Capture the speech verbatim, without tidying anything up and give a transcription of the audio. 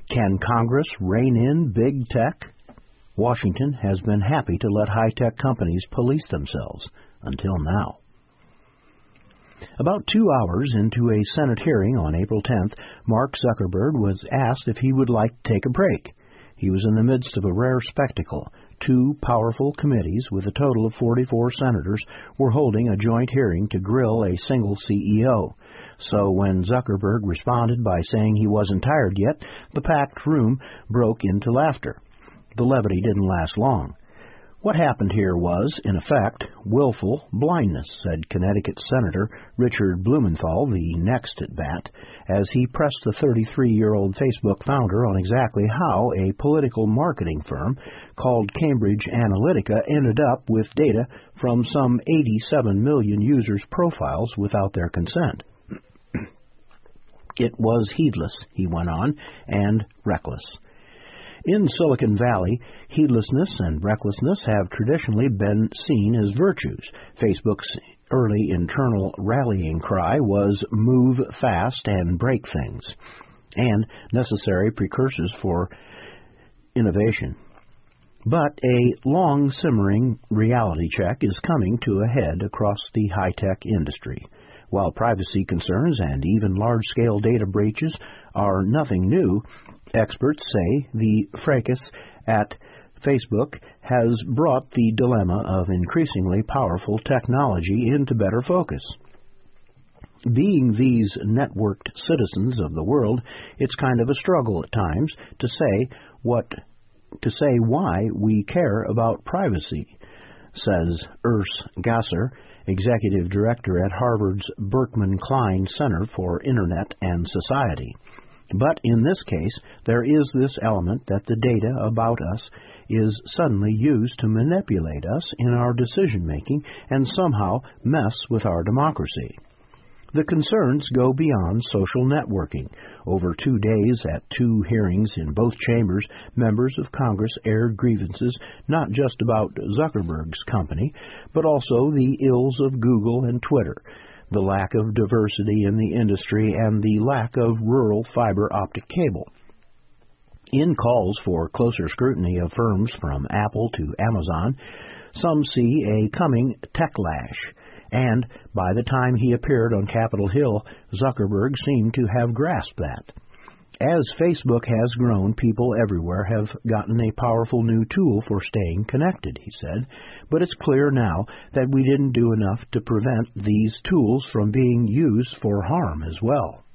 Can Congress rein in big tech? Washington has been happy to let high-tech companies police themselves, until now. About two hours into a Senate hearing on April tenth, Mark Zuckerberg was asked if he would like to take a break. He was in the midst of a rare spectacle. Two powerful committees with a total of forty-four senators were holding a joint hearing to grill a single C E O. So when Zuckerberg responded by saying he wasn't tired yet, the packed room broke into laughter. The levity didn't last long. What happened here was, in effect, willful blindness, said Connecticut Senator Richard Blumenthal, the next at bat, as he pressed the thirty-three-year-old Facebook founder on exactly how a political marketing firm called Cambridge Analytica ended up with data from some eighty-seven million users' profiles without their consent. It was heedless, he went on, and reckless. In Silicon Valley, heedlessness and recklessness have traditionally been seen as virtues. Facebook's early internal rallying cry was move fast and break things, and necessary precursors for innovation. But a long-simmering reality check is coming to a head across the high-tech industry. While privacy concerns and even large-scale data breaches are nothing new, experts say the fracas at Facebook has brought the dilemma of increasingly powerful technology into better focus. Being these networked citizens of the world, it's kind of a struggle at times to say what to say why we care about privacy, says Urs Gasser, executive director at Harvard's Berkman Klein Center for Internet and Society. But in this case, there is this element that the data about us is suddenly used to manipulate us in our decision-making and somehow mess with our democracy. The concerns go beyond social networking. Over two days at two hearings in both chambers, members of Congress aired grievances not just about Zuckerberg's company, but also the ills of Google and Twitter, the lack of diversity in the industry, and the lack of rural fiber optic cable. In calls for closer scrutiny of firms from Apple to Amazon, some see a coming techlash. And by the time he appeared on Capitol Hill, Zuckerberg seemed to have grasped that. As Facebook has grown, people everywhere have gotten a powerful new tool for staying connected, he said. But it's clear now that we didn't do enough to prevent these tools from being used for harm as well.